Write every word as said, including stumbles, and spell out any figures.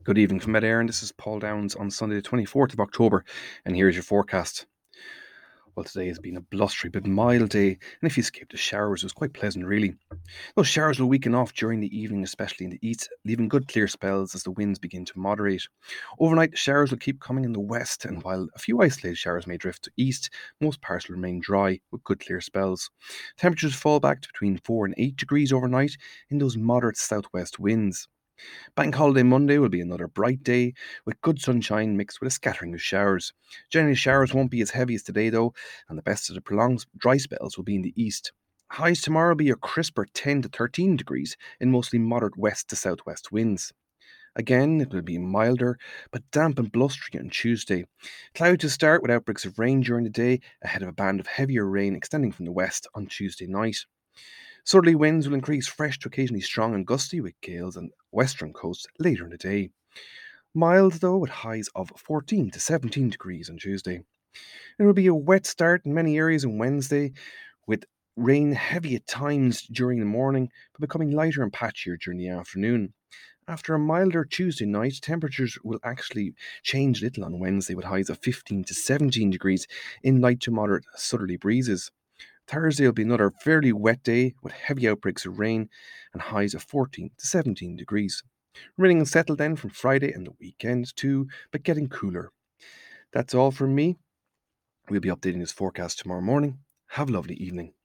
Good evening from Ed Air, this is Paul Downs on Sunday, the twenty-fourth of October, and here's your forecast. Well, today has been a blustery but mild day, and if you escaped the showers, it was quite pleasant, really. Those showers will weaken off during the evening, especially in the east, leaving good clear spells as the winds begin to moderate. Overnight, the showers will keep coming in the west, and while a few isolated showers may drift to east, most parts will remain dry with good clear spells. Temperatures fall back to between four and eight degrees overnight in those moderate southwest winds. Bank Holiday Monday will be another bright day with good sunshine mixed with a scattering of showers. Generally, showers won't be as heavy as today, though, and the best of the prolonged dry spells will be in the east. Highs tomorrow will be a crisper ten to thirteen degrees in mostly moderate west to southwest winds. Again, it will be milder but damp and blustery on Tuesday. Cloudy to start with outbreaks of rain during the day, ahead of a band of heavier rain extending from the west on Tuesday night. Southerly winds will increase fresh to occasionally strong and gusty with gales on western coast later in the day. Mild though with highs of fourteen to seventeen degrees on Tuesday. It will be a wet start in many areas on Wednesday with rain heavy at times during the morning but becoming lighter and patchier during the afternoon. After a milder Tuesday night, temperatures will actually change little on Wednesday with highs of fifteen to seventeen degrees in light to moderate southerly breezes. Thursday will be another fairly wet day with heavy outbreaks of rain and highs of fourteen to seventeen degrees. Remaining settled then from Friday and the weekend too, but getting cooler. That's all from me. We'll be updating this forecast tomorrow morning. Have a lovely evening.